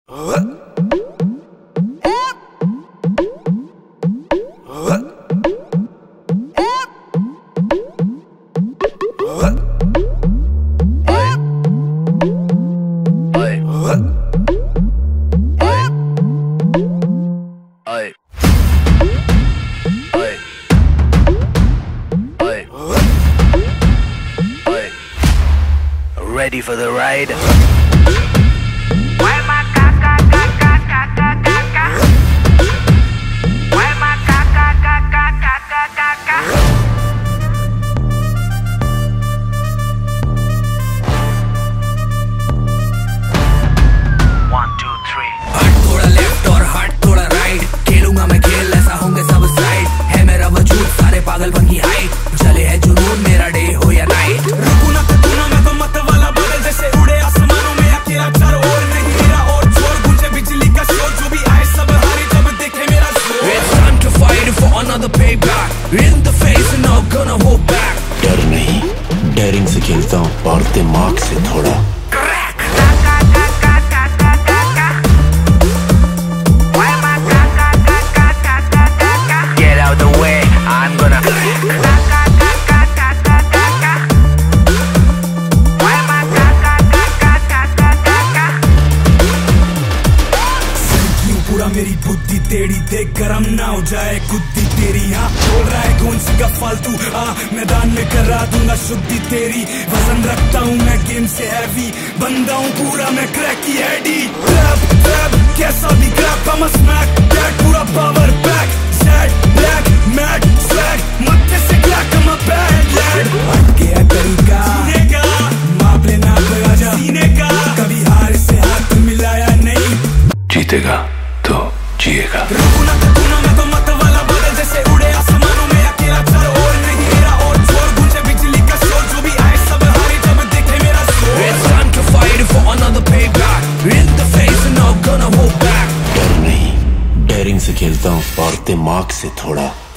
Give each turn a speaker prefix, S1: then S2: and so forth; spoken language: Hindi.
S1: Ready for the ride?
S2: पागल बन की हाइट चले है जुनून मेरा डे हो या नाइट रुकू ना कतू ना मैं तो मत वाला बादल जैसे उड़े आसमानों में अकेला चारों ओर नहीं मेरा और जोर गूंजे बिजली का शोर जो भी आए सब हारे जब देखे मेरा जोर It's time to fight for another payback in the face and not gonna hold back
S3: डर नहीं डेयरिंग से खेलता हूँ और दिमाग से थोड़ा
S2: मेरी बुद्धि टेढ़ी देख गरम ना हो जाए गुद्दी तेरी हाँ बोल रहा है कौन सी का फालतू मैदान में करा दूंगा शुद्धि तेरी वजन रखता हूँ मैं गेम से हैवी बंदा हूँ पूरा मैं क्रैक की एडी ट्रैप ट्रैप कैसा भी crap I'm a smack that पूरा power back sad black mad swag मत्थे से crack I'm a bad lad हट गया तरीका सीने का माप लेना लगा जा सीने का कभी हार से हाथ मिलाया नहीं
S3: जीतेगा तो जिएगा
S2: रुकू ना कतू ना मैं तो मत वाला बादल जैसे उड़े आसमानों में अकेला चारों ओर नहीं मेरा और जोर गूंजे बिजली का शोर जो भी आए सब हारे जब देखे मेरा जोर It's time to fight for another payback in the face and not gonna hold back
S3: डर नहीं डेयरिंग से खेलता हूँ और दिमाग से थोड़ा